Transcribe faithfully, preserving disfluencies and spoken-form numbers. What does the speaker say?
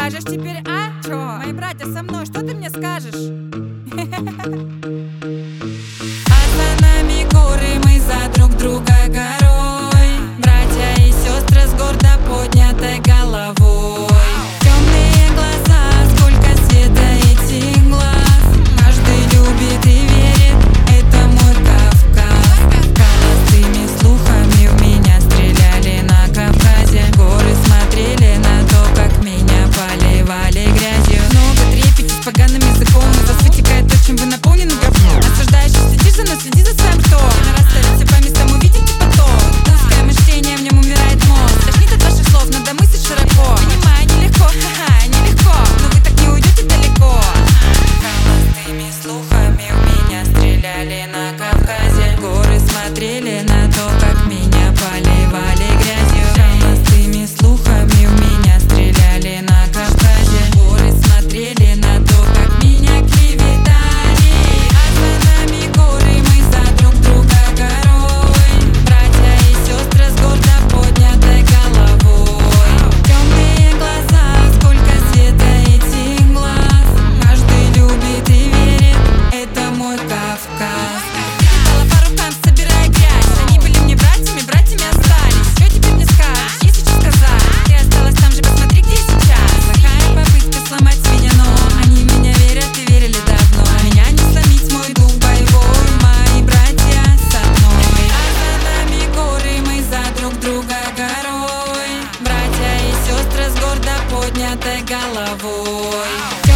скажешь теперь, а? Чё? Мои братья со мной, что ты мне скажешь? А за нами горы, мы за друг друга горой. Братья и сестры с гордо поднятой головой. Темные глаза, сколько света этих глаз. Каждый любит и верит, это мой Кавказ. Холостыми слухами в меня стреляли на Кавказе. Горы смотрели на то, как меня поливали грязью. Много трепете с поганым языком, из вас вытекает то, чем вы наполнены говном. Осуждающий следишь за, но следи за своим ртом. Не расставите по местам, увидите потом. Узкое мышление, в нем умирает мозг. Тошнит от ваших слов, надо мыслить широко. Понимаю, нелегко, ха-ха, нелегко, но вы так не уйдете далеко. Холостыми слухами в меня стреляли на Кавказе. Горы смотрели на то, как меня поливали грязью. Холостыми слухами в меня стреляли на Кавказе. Горы смотрели на то, как меня клеветали. А за нами горы, мы за друг друга горой. Братья и сестры с гордо поднятой головой. Темные глаза, сколько света этих глаз. Каждый любит и верит, это мой Кавказ. Передала по рукам, собирая грязь. Они были мне братьями, братьями остались. Что теперь мне скажешь, если что сказать? Ты осталась там же, посмотри, где сейчас. Плохая попытка сломать меня, но они в меня верят и верили давно. А меня не сломить, мой дух боевой. Мои братья со мной. А за нами горы, мы за друг друга горой. Братья и сестры с гордо поднятой головой.